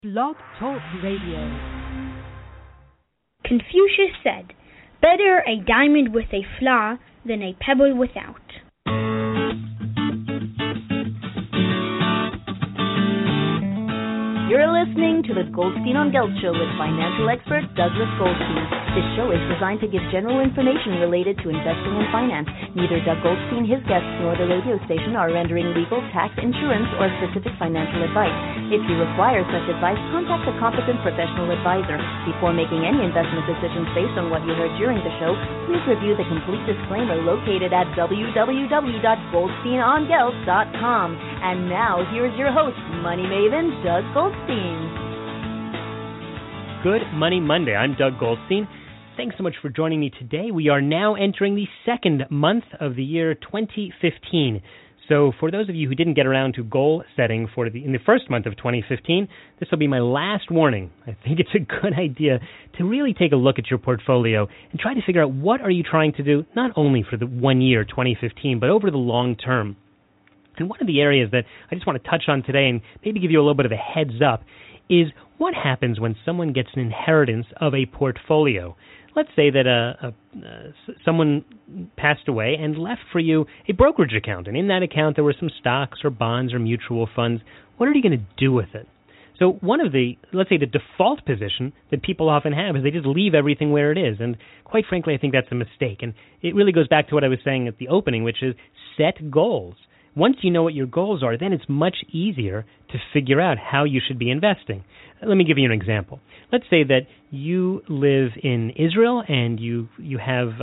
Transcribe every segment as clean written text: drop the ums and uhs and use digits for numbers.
Blog Talk Radio. Confucius said, "Better a diamond with a flaw than a pebble without." You're listening to the Goldstein on Gelt Show with financial expert Douglas Goldstein. This show is designed to give general information related to investing and finance. Neither Doug Goldstein, his guests, nor the radio station are rendering legal, tax, insurance, or specific financial advice. If you require such advice, contact a competent professional advisor. Before making any investment decisions based on what you heard during the show, please review the complete disclaimer located at www.goldsteinongelt.com. And now, here's your host, Money Maven, Doug Goldstein. Good Money Monday. I'm Doug Goldstein. Thanks so much for joining me today. We are now entering the second month of the year 2015. So for those of you who didn't get around to goal setting in the first month of 2015, this will be my last warning. I think it's a good idea to really take a look at your portfolio and try to figure out what are you trying to do, not only for the 1 year, 2015, but over the long term. And one of the areas that I just want to touch on today and maybe give you a little bit of a heads up is what happens when someone gets an inheritance of a portfolio. Let's say that someone passed away and left for you a brokerage account, and in that account there were some stocks or bonds or mutual funds. What are you going to do with it? So let's say the default position that people often have is they just leave everything where it is, and quite frankly I think that's a mistake. And it really goes back to what I was saying at the opening, which is set goals. Once you know what your goals are, then it's much easier to figure out how you should be investing. Let me give you an example. Let's say that you live in Israel and you have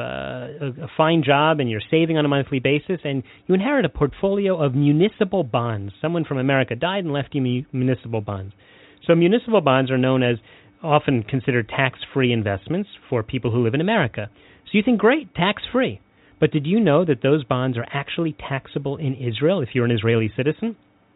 a fine job and you're saving on a monthly basis, and you inherit a portfolio of municipal bonds. Someone from America died and left you municipal bonds. So municipal bonds are known as often considered tax-free investments for people who live in America. So you think, great, tax-free. But did you know that those bonds are actually taxable in Israel if you're an Israeli citizen?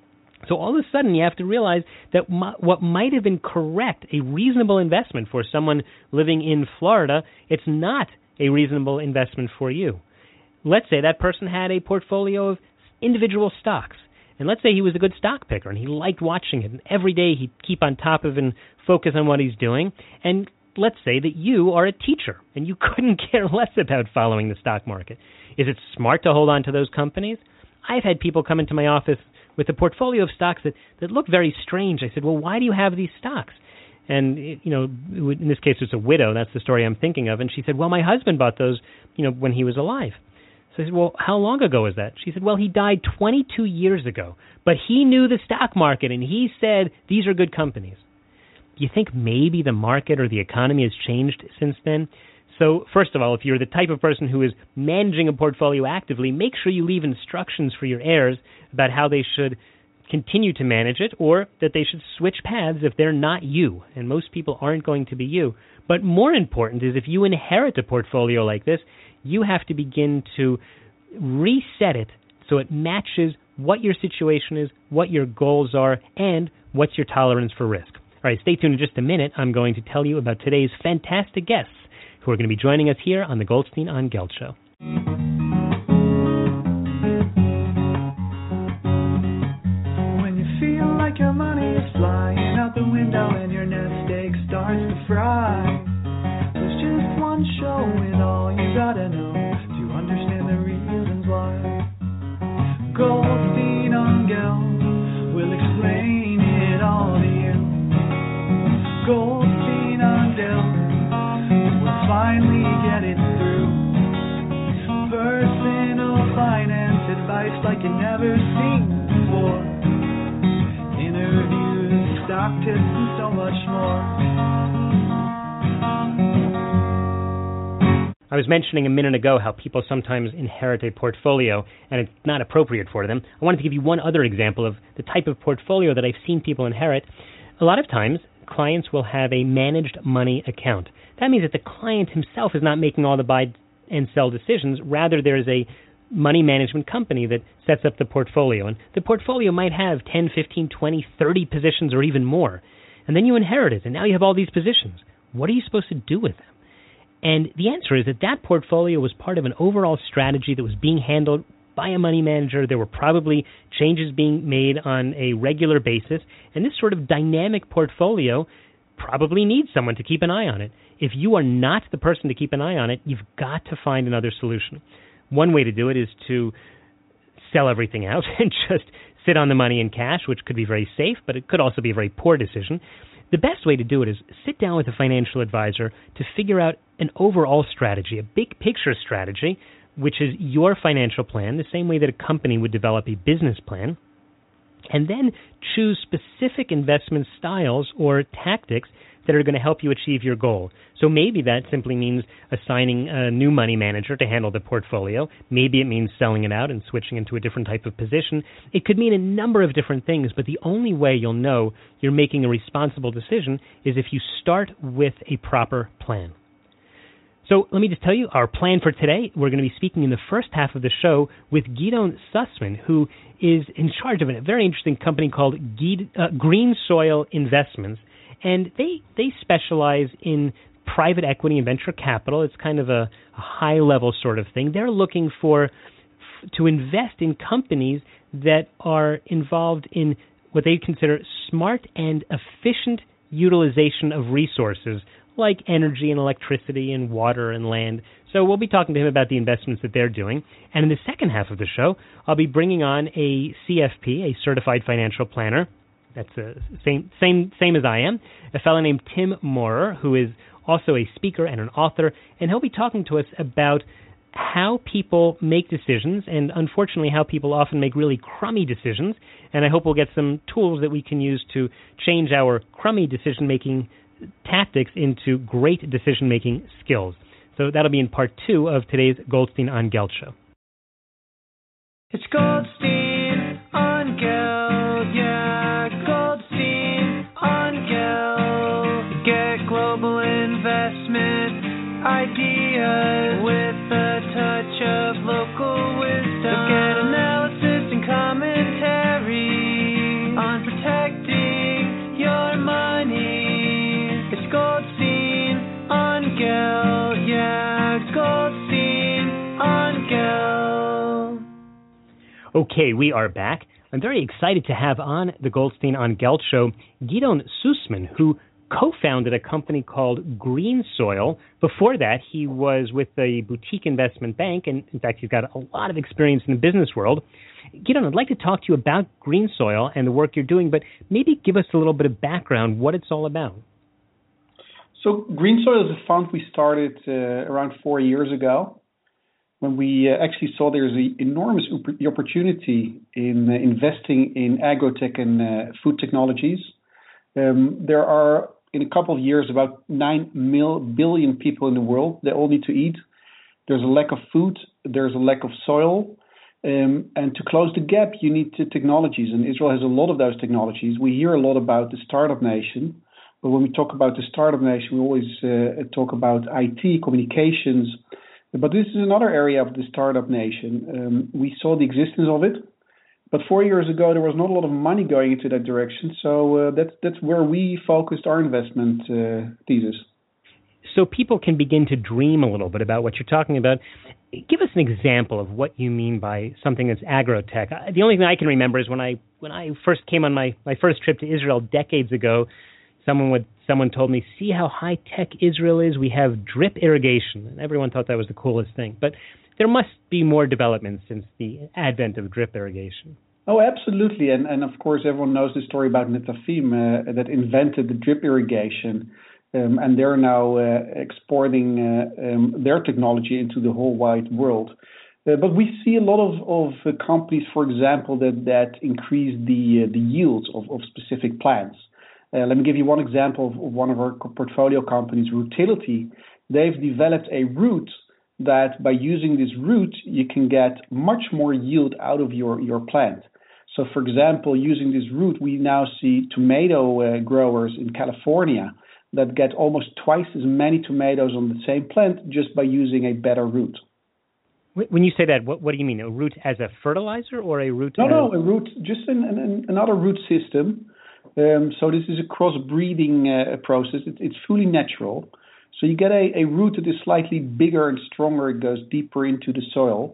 So all of a sudden you have to realize that what might have been correct, a reasonable investment for someone living in Florida, it's not a reasonable investment for you. Let's say that person had a portfolio of individual stocks. And let's say he was a good stock picker and he liked watching it. And every day he'd keep on top of and focus on what he's doing. And let's say that you are a teacher and you couldn't care less about following the stock market. Is it smart to hold on to those companies? I've had people come into my office with a portfolio of stocks that look very strange. I said, well, why do you have these stocks? And, in this case, it's a widow. That's the story I'm thinking of. And she said, well, my husband bought those, when he was alive. So I said, well, how long ago was that? She said, well, he died 22 years ago, but he knew the stock market and he said, these are good companies. Do you think maybe the market or the economy has changed since then? So first of all, if you're the type of person who is managing a portfolio actively, make sure you leave instructions for your heirs about how they should continue to manage it, or that they should switch paths if they're not you. And most people aren't going to be you. But more important is if you inherit a portfolio like this, you have to begin to reset it so it matches what your situation is, what your goals are, and what's your tolerance for risk. All right, stay tuned in just a minute. I'm going to tell you about today's fantastic guests who are going to be joining us here on the Goldstein on Gelt Show. When you feel like your money is flying out the window and your nest egg starts to fry, there's just one show and all you gotta know to understand the reasons why. Goldstein on Gelt will explain it all to you. Goldstein on Gelt will finally get it through. Personal finance advice like you've never seen before. Interviews, stock tips, and so much more. I was mentioning a minute ago how people sometimes inherit a portfolio and it's not appropriate for them. I wanted to give you one other example of the type of portfolio that I've seen people inherit. A lot of times, clients will have a managed money account. That means that the client himself is not making all the buy and sell decisions. Rather, there is a money management company that sets up the portfolio. And the portfolio might have 10, 15, 20, 30 positions or even more. And then you inherit it, and now you have all these positions. What are you supposed to do with them? And the answer is that portfolio was part of an overall strategy that was being handled by a money manager. There were probably changes being made on a regular basis. And this sort of dynamic portfolio probably needs someone to keep an eye on it. If you are not the person to keep an eye on it, you've got to find another solution. One way to do it is to sell everything out and just sit on the money in cash, which could be very safe, but it could also be a very poor decision. The best way to do it is sit down with a financial advisor to figure out an overall strategy, a big picture strategy, which is your financial plan, the same way that a company would develop a business plan, and then choose specific investment styles or tactics that are going to help you achieve your goal. So maybe that simply means assigning a new money manager to handle the portfolio. Maybe it means selling it out and switching into a different type of position. It could mean a number of different things, but the only way you'll know you're making a responsible decision is if you start with a proper plan. So let me just tell you, our plan for today, we're going to be speaking in the first half of the show with Gidon Sussman, who is in charge of a very interesting company called Green Soil Investments. And they specialize in private equity and venture capital. It's kind of a high-level sort of thing. They're looking to invest in companies that are involved in what they consider smart and efficient utilization of resources like energy and electricity and water and land. So we'll be talking to him about the investments that they're doing. And in the second half of the show, I'll be bringing on a CFP, a Certified Financial Planner. That's the same as I am, a fellow named Tim Maurer, who is also a speaker and an author, and he'll be talking to us about how people make decisions, and unfortunately how people often make really crummy decisions, and I hope we'll get some tools that we can use to change our crummy decision-making tactics into great decision-making skills. So that'll be in part 2 of today's Goldstein on Geld show. It's Goldstein on Geld, yeah, Goldstein on Geld. Get global investment ideas with a touch of local wisdom. Get analysis and commentary on protecting your money. It's Goldstein on Geld, yeah, Goldstein on Geld. Okay, we are back. I'm very excited to have on the Goldstein on Geld show Gidon Sussman, who co-founded a company called Green Soil. Before that, he was with a boutique investment bank, and in fact, he's got a lot of experience in the business world. Gidon, I'd like to talk to you about Green Soil and the work you're doing, but maybe give us a little bit of background, what it's all about. So Green Soil is a fund we started around 4 years ago, when we actually saw there's an enormous opportunity in investing in agrotech and food technologies. There are, in a couple of years, about 9 billion people in the world. They all need to eat. There's a lack of food. There's a lack of soil. And to close the gap, you need technologies. And Israel has a lot of those technologies. We hear a lot about the startup nation. But when we talk about the startup nation, we always talk about IT, communications. But this is another area of the startup nation. We saw the existence of it. But 4 years ago, there was not a lot of money going into that direction. So that's where we focused our investment thesis. So people can begin to dream a little bit about what you're talking about. Give us an example of what you mean by something that's agrotech. The only thing I can remember is when I first came on my first trip to Israel decades ago, someone told me, see how high-tech Israel is? We have drip irrigation. And everyone thought that was the coolest thing. But there must be more developments since the advent of drip irrigation. Oh, absolutely. And of course, everyone knows the story about Netafim that invented the drip irrigation. And they're now exporting their technology into the whole wide world. But we see a lot of companies, for example, that increase the yields of specific plants. Let me give you one example of one of our portfolio companies, Rootility. They've developed a root that by using this root, you can get much more yield out of your plant. So, for example, using this root, we now see tomato growers in California that get almost twice as many tomatoes on the same plant just by using a better root. When you say that, what do you mean? A root as a fertilizer or a root? No, a root, just another root system. So this is a crossbreeding process. It's fully natural. So you get a root that is slightly bigger and stronger. It goes deeper into the soil.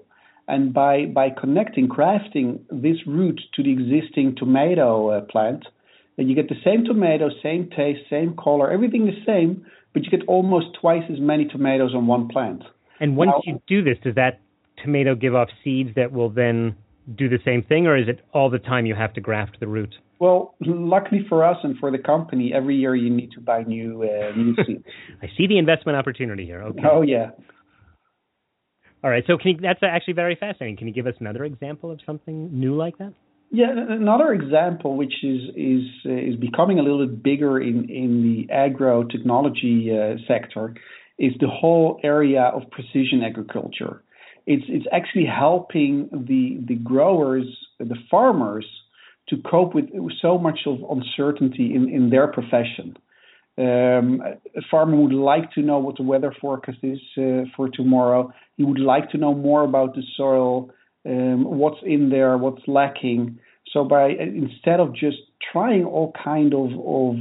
And by crafting this root to the existing tomato plant, you get the same tomato, same taste, same color, everything the same, but you get almost twice as many tomatoes on one plant. And once you do this, does that tomato give off seeds that will then do the same thing, or is it all the time you have to graft the root? Well, luckily for us and for the company, every year you need to buy new seeds. I see the investment opportunity here. Okay. Oh, yeah. All right. So that's actually very fascinating. Can you give us another example of something new like that? Yeah, another example which is becoming a little bit bigger in the agro-technology sector is the whole area of precision agriculture. It's actually helping the growers, the farmers, to cope with so much of uncertainty in their profession. A farmer would like to know what the weather forecast is for tomorrow. He would like to know more about the soil, what's in there, what's lacking. So instead of just trying all kind of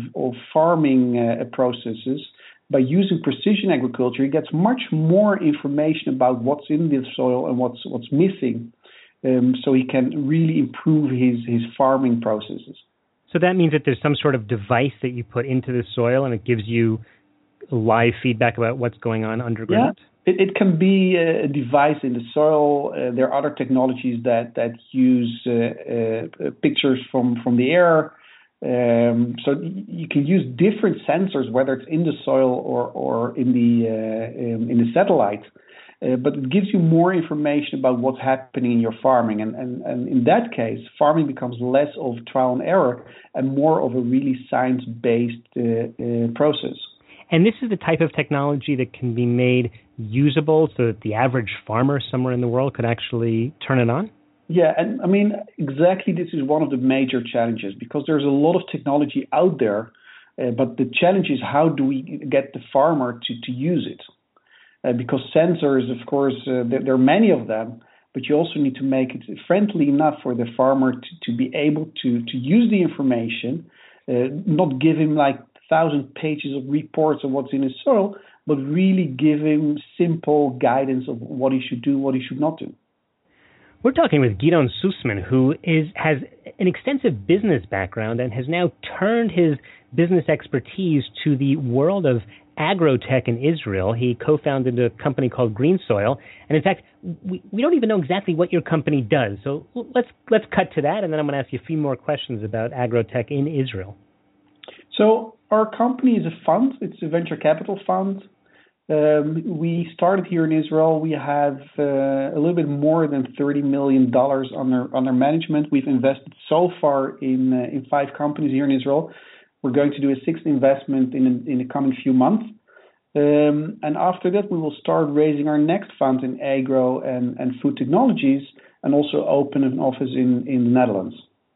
farming processes, by using precision agriculture, he gets much more information about what's in the soil and what's missing, so he can really improve his farming processes. So that means that there's some sort of device that you put into the soil and it gives you live feedback about what's going on underground? Yeah, it can be a device in the soil. There are other technologies that use pictures from the air. So you can use different sensors, whether it's in the soil or in the satellite. But it gives you more information about what's happening in your farming. And in that case, farming becomes less of trial and error and more of a really science-based process. And this is the type of technology that can be made usable so that the average farmer somewhere in the world could actually turn it on? Yeah, and I mean, exactly this is one of the major challenges because there's a lot of technology out there, but the challenge is how do we get the farmer to use it? Because sensors, of course, there are many of them, but you also need to make it friendly enough for the farmer to be able to use the information, not give him like 1,000 pages of reports of what's in his soil, but really give him simple guidance of what he should do, what he should not do. We're talking with Gidon Sussman, who has an extensive business background and has now turned his business expertise to the world of agrotech in Israel. He co-founded a company called Green Soil, and in fact, we don't even know exactly what your company does. So let's cut to that, and then I'm going to ask you a few more questions about agrotech in Israel. So our company is a fund. It's a venture capital fund. We started here in Israel. We have a little bit more than $30 million under management. We've invested so far in 5 companies here in Israel. We're going to do a 6th investment in the coming few months. And after that, we will start raising our next fund in agro and food technologies and also open an office in the Netherlands.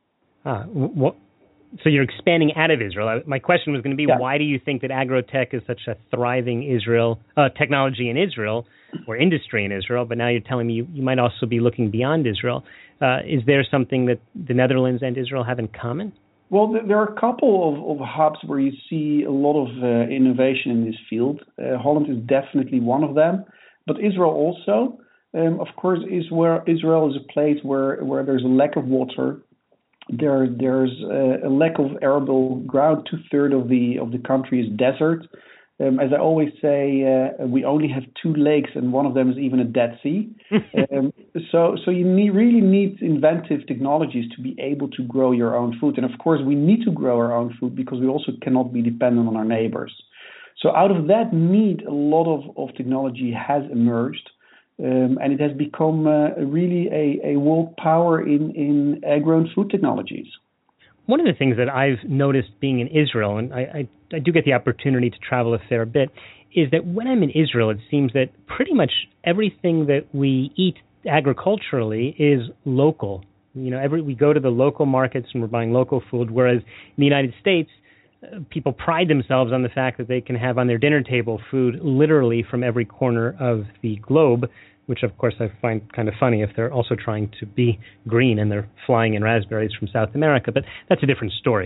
So you're expanding out of Israel. My question was going to be, why do you think that agrotech is such a thriving technology in Israel or industry in Israel? But now you're telling me you might also be looking beyond Israel. Is there something that the Netherlands and Israel have in common? Well, there are a couple of hubs where you see a lot of innovation in this field. Holland is definitely one of them, but Israel also. Of course, Israel is a place where there's a lack of water. There's a lack of arable ground. 2/3 of the country is desert. As I always say, we only have 2 lakes, and one of them is even a Dead Sea. So you really need inventive technologies to be able to grow your own food. And of course, we need to grow our own food because we also cannot be dependent on our neighbors. So out of that need, a lot of technology has emerged. And it has become really a world power in agro and food technologies. One of the things that I've noticed being in Israel, and I do get the opportunity to travel a fair bit, is that when I'm in Israel, it seems that pretty much everything that we eat agriculturally is local. You know, we go to the local markets and we're buying local food, whereas in the United States, people pride themselves on the fact that they can have on their dinner table food literally from every corner of the globe, which of course I find kind of funny if they're also trying to be green and they're flying in raspberries from South America, but that's a different story.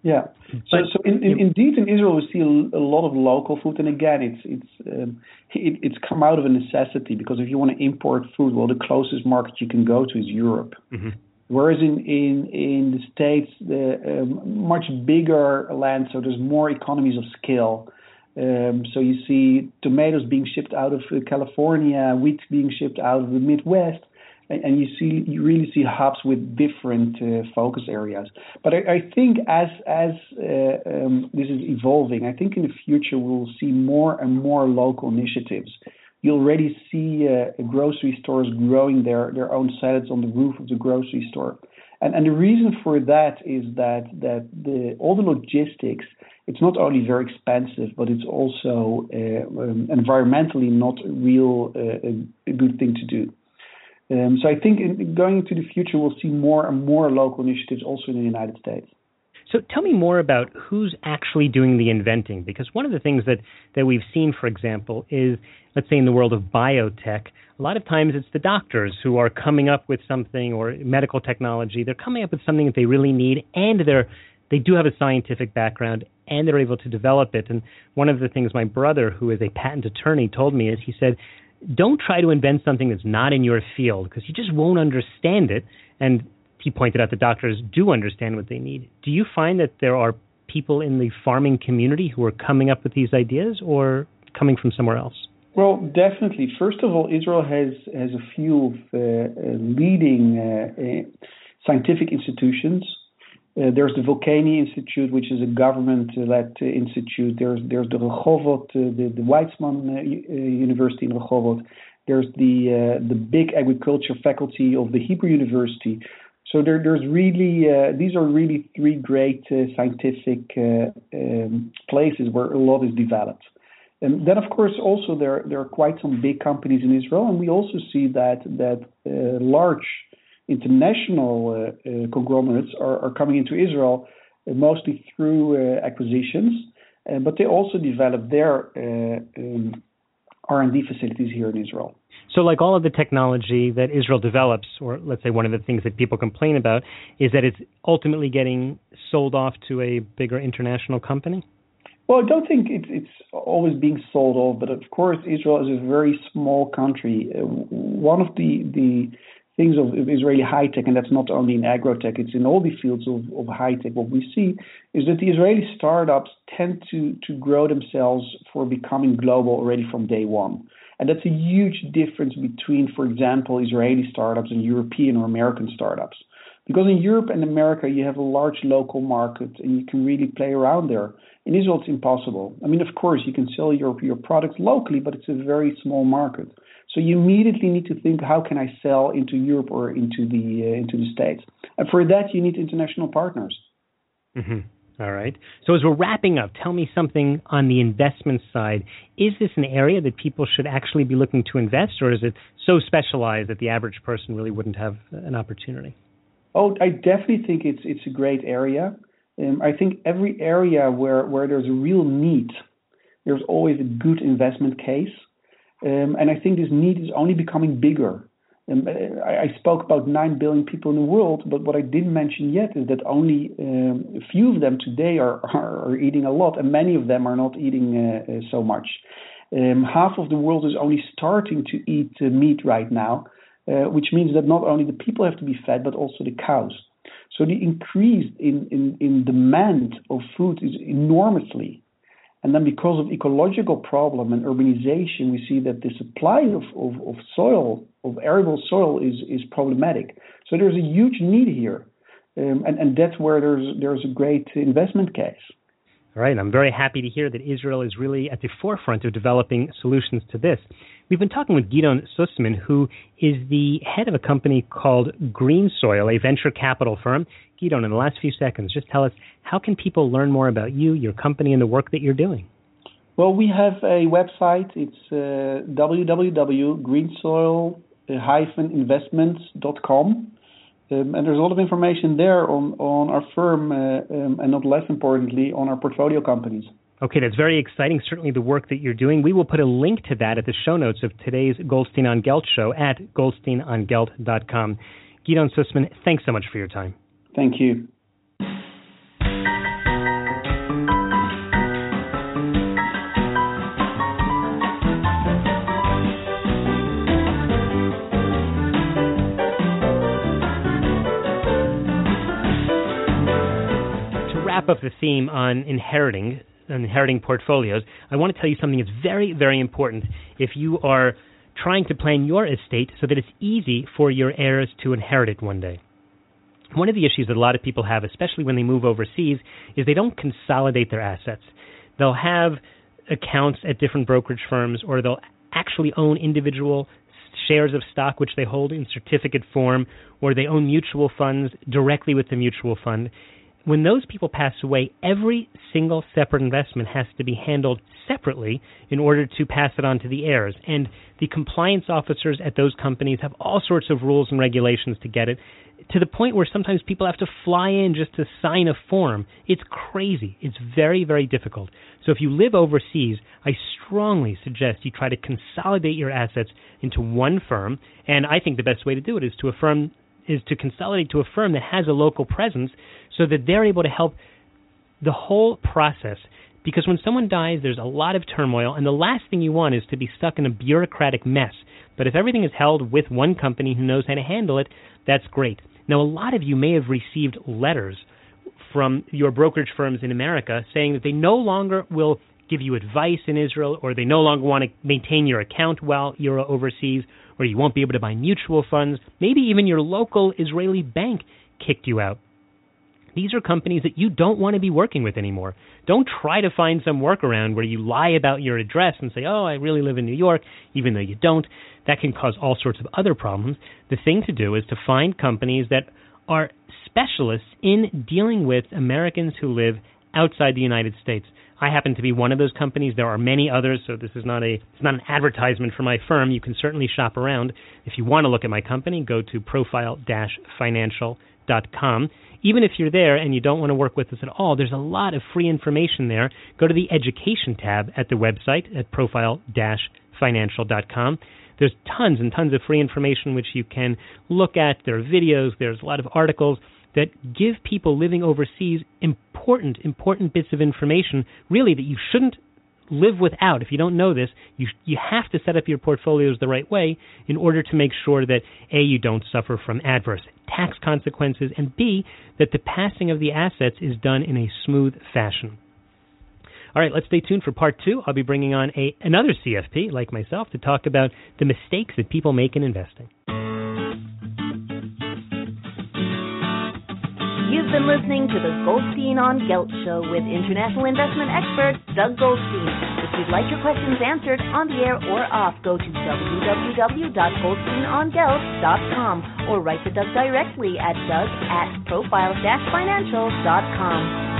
Yeah. So indeed, in Israel, we see a lot of local food, and again, it's come out of a necessity, because if you want to import food, well, the closest market you can go to is Europe. Mm-hmm. Whereas in the States, much bigger land, so there's more economies of scale. So you see tomatoes being shipped out of California, wheat being shipped out of the Midwest, and you really see hubs with different focus areas. But I think as this is evolving, I think in the future we'll see more and more local initiatives. You already see grocery stores growing their own salads on the roof of the grocery store. And the reason for that is that all the logistics, it's not only very expensive, but it's also environmentally not a good thing to do. So I think going into the future, we'll see more and more local initiatives also in the United States. So tell me more about who's actually doing the inventing, because one of the things that we've seen, for example, is, let's say in the world of biotech, a lot of times it's the doctors who are coming up with something, or medical technology. They're coming up with something that they really need, and they do have a scientific background, and they're able to develop it. And one of the things my brother, who is a patent attorney, told me is, he said, don't try to invent something that's not in your field, because you just won't understand it. And he pointed out that doctors do understand what they need. Do you find that there are people in the farming community who are coming up with these ideas, or coming from somewhere else? Well, definitely. First of all, Israel has a few leading scientific institutions. There's the Volcani Institute, which is a government-led institute. There's the Rehovot, the Weizmann University in Rehovot. There's the big agriculture faculty of the Hebrew University. So there's really these are really three great scientific places where a lot is developed. And then, of course, also there are quite some big companies in Israel, and we also see that large international conglomerates are coming into Israel mostly through acquisitions, but they also develop their R&D facilities here in Israel. So like all of the technology that Israel develops, or let's say one of the things that people complain about, is that it's ultimately getting sold off to a bigger international company? Well, I don't think it's always being sold off, but of course Israel is a very small country. One of the things of Israeli high-tech, and that's not only in agro-tech, it's in all the fields of high-tech, what we see is that the Israeli startups tend to grow themselves for becoming global already from day one. And that's a huge difference between, for example, Israeli startups and European or American startups. Because in Europe and America, you have a large local market and you can really play around there. In Israel, it's impossible. I mean, of course, you can sell your products locally, but it's a very small market. So you immediately need to think, how can I sell into Europe or into the States? And for that, you need international partners. Mm-hmm. All right. So as we're wrapping up, tell me something on the investment side. Is this an area that people should actually be looking to invest, or is it so specialized that the average person really wouldn't have an opportunity? Oh, I definitely think it's a great area. I think every area where there's a real need, there's always a good investment case. And I think this need is only becoming bigger. I spoke about 9 billion people in the world, but what I didn't mention yet is that only a few of them today are eating a lot, and many of them are not eating so much. Half of the world is only starting to eat meat right now, which means that not only the people have to be fed, but also the cows. So the increase in demand of food is enormously. And then because of ecological problem and urbanization, we see that the supply of soil, of arable soil is problematic. So there's a huge need here. And that's where there's a great investment case. All right. I'm very happy to hear that Israel is really at the forefront of developing solutions to this. We've been talking with Gidon Sussman, who is the head of a company called Green Soil, a venture capital firm. Gidon, in the last few seconds, just tell us, how can people learn more about you, your company, and the work that you're doing? Well, we have a website. It's www.greensoil-investments.com. And there's a lot of information there on our firm, and not less importantly, on our portfolio companies. Okay, that's very exciting, certainly the work that you're doing. We will put a link to that at the show notes of today's Goldstein on Gelt show at goldsteinongelt.com. Gidon Sussman, thanks so much for your time. Thank you. wrap up the theme on inheriting portfolios, I want to tell you something that's very, very important if you are trying to plan your estate so that it's easy for your heirs to inherit it one day. One of the issues that a lot of people have, especially when they move overseas, is they don't consolidate their assets. They'll have accounts at different brokerage firms, or they'll actually own individual shares of stock which they hold in certificate form, or they own mutual funds directly with the mutual fund. When those people pass away, every single separate investment has to be handled separately in order to pass it on to the heirs. And the compliance officers at those companies have all sorts of rules and regulations to get it, to the point where sometimes people have to fly in just to sign a form. It's crazy. It's very, very difficult. So if you live overseas, I strongly suggest you try to consolidate your assets into one firm, and I think the best way to do it is to consolidate to a firm that has a local presence so that they're able to help the whole process. Because when someone dies, there's a lot of turmoil, and the last thing you want is to be stuck in a bureaucratic mess. But if everything is held with one company who knows how to handle it, that's great. Now, a lot of you may have received letters from your brokerage firms in America saying that they no longer will give you advice in Israel, or they no longer want to maintain your account while you're overseas, or you won't be able to buy mutual funds. Maybe even your local Israeli bank kicked you out. These are companies that you don't want to be working with anymore. Don't try to find some workaround where you lie about your address and say, oh, I really live in New York, even though you don't. That can cause all sorts of other problems. The thing to do is to find companies that are specialists in dealing with Americans who live outside the United States. I happen to be one of those companies. There are many others, so this is not an advertisement for my firm. You can certainly shop around. If you want to look at my company, go to profile-financial.com. Even if you're there and you don't want to work with us at all, there's a lot of free information there. Go to the education tab at the website at profile-financial.com. There's tons and tons of free information which you can look at. There are videos. There's a lot of articles that give people living overseas important bits of information, really, that you shouldn't live without. If you don't know this, you have to set up your portfolios the right way in order to make sure that, A, you don't suffer from adverse tax consequences, and B, that the passing of the assets is done in a smooth fashion. All right, let's stay tuned for part 2. I'll be bringing on another CFP, like myself, to talk about the mistakes that people make in investing. You've been listening to the Goldstein on Gelt Show with international investment expert Doug Goldstein. If you'd like your questions answered on the air or off, go to www.goldsteinongelt.com or write to Doug directly at doug@profile-financial.com.